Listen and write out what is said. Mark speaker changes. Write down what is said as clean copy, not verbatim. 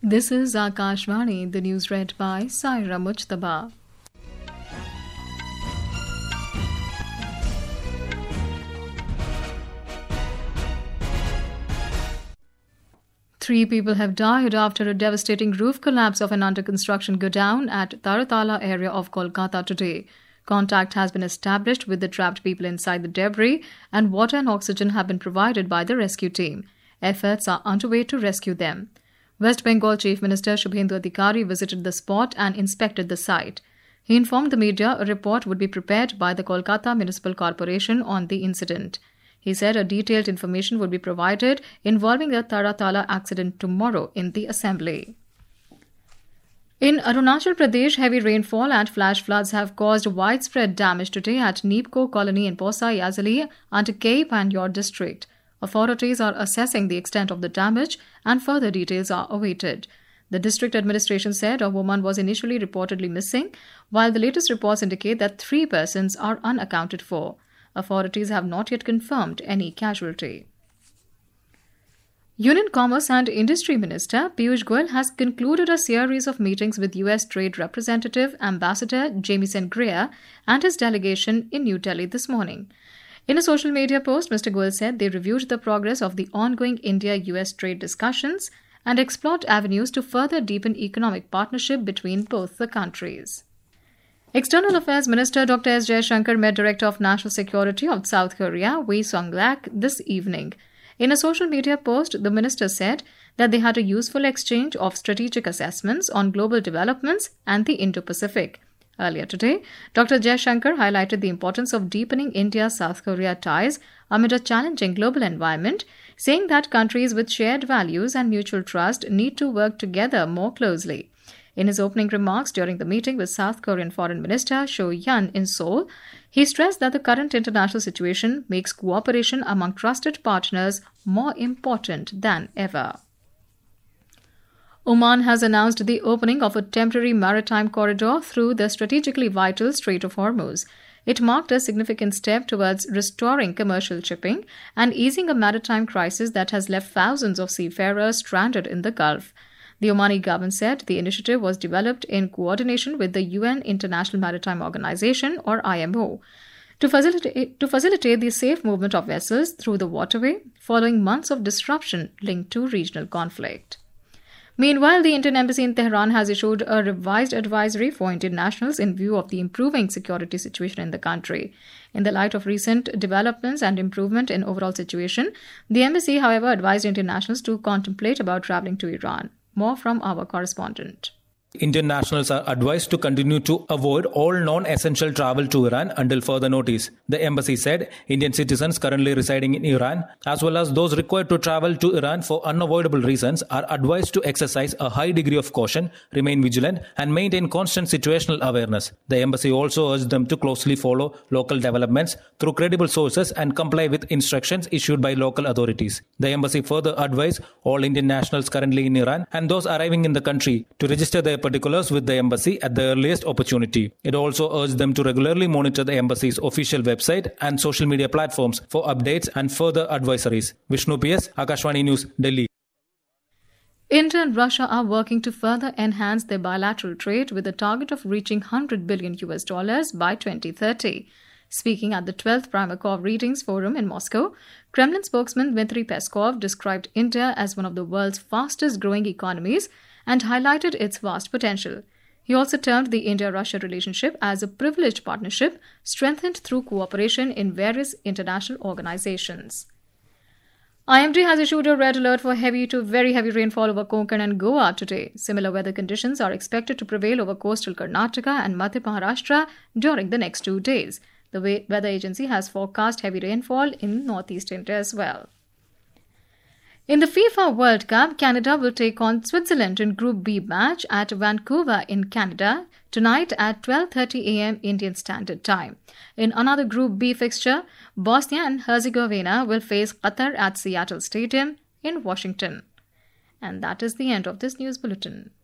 Speaker 1: This is Akashvani, the news read by Saira Mujtaba. Three people have died after a devastating roof collapse of an under-construction godown at Taratala area of Kolkata today. Contact has been established with the trapped people inside the debris, and water and oxygen have been provided by the rescue team. Efforts are underway to rescue them. West Bengal Chief Minister Shubhendu Adhikari visited the spot and inspected the site. He informed the media a report would be prepared by the Kolkata Municipal Corporation on the incident. He said a detailed information would be provided involving the Taratala accident tomorrow in the assembly. In Arunachal Pradesh, heavy rainfall and flash floods have caused widespread damage today at Neepko colony in Posa Yazali under Cape and Yor district. Authorities are assessing the extent of the damage and further details are awaited. The district administration said a woman was initially reportedly missing, while the latest reports indicate that 3 persons are unaccounted for. Authorities have not yet confirmed any casualty. Union Commerce and Industry Minister Piyush Goyal has concluded a series of meetings with U.S. Trade Representative Ambassador Jamieson Greer and his delegation in New Delhi this morning. In a social media post, Mr. Goyal said they reviewed the progress of the ongoing India-US trade discussions and explored avenues to further deepen economic partnership between both the countries. External Affairs Minister Dr. S. Jaishankar met Director of National Security of South Korea, Wei Song-lak, this evening. In a social media post, the minister said that they had a useful exchange of strategic assessments on global developments and the Indo-Pacific. Earlier today, Dr. Jaishankar highlighted the importance of deepening India-South Korea ties amid a challenging global environment, saying that countries with shared values and mutual trust need to work together more closely. In his opening remarks during the meeting with South Korean Foreign Minister Cho Yun in Seoul, he stressed that the current international situation makes cooperation among trusted partners more important than ever. Oman has announced the opening of a temporary maritime corridor through the strategically vital Strait of Hormuz. It marked a significant step towards restoring commercial shipping and easing a maritime crisis that has left thousands of seafarers stranded in the Gulf. The Omani government said the initiative was developed in coordination with the UN International Maritime Organization, or IMO, to facilitate the safe movement of vessels through the waterway following months of disruption linked to regional conflict. Meanwhile, the Indian Embassy in Tehran has issued a revised advisory for Indian nationals in view of the improving security situation in the country. In the light of recent developments and improvement in overall situation, the embassy, however, advised Indian nationals to contemplate about travelling to Iran. More from our correspondent.
Speaker 2: Indian nationals are advised to continue to avoid all non-essential travel to Iran until further notice. The embassy said Indian citizens currently residing in Iran, as well as those required to travel to Iran for unavoidable reasons, are advised to exercise a high degree of caution, remain vigilant, and maintain constant situational awareness. The embassy also urged them to closely follow local developments through credible sources and comply with instructions issued by local authorities. The embassy further advised all Indian nationals currently in Iran and those arriving in the country to register their particulars with the embassy at the earliest opportunity. It also urged them to regularly monitor the embassy's official website and social media platforms for updates and further advisories. Vishnu PS, Akashvani News, Delhi.
Speaker 1: India and Russia are working to further enhance their bilateral trade with a target of reaching $100 billion by 2030. Speaking at the 12th Primakov Readings Forum in Moscow, Kremlin spokesman Dmitry Peskov described India as one of the world's fastest growing economies and highlighted its vast potential. He also termed the India-Russia relationship as a privileged partnership strengthened through cooperation in various international organizations. IMD has issued a red alert for heavy to very heavy rainfall over Konkan and Goa today. Similar weather conditions are expected to prevail over coastal Karnataka and Madhya Maharashtra during the next 2 days. The weather agency has forecast heavy rainfall in northeast India as well. In the FIFA World Cup, Canada will take on Switzerland in Group B match at Vancouver in Canada tonight at 12:30 a.m. Indian Standard Time. In another Group B fixture, Bosnia and Herzegovina will face Qatar at Seattle Stadium in Washington. And that is the end of this news bulletin.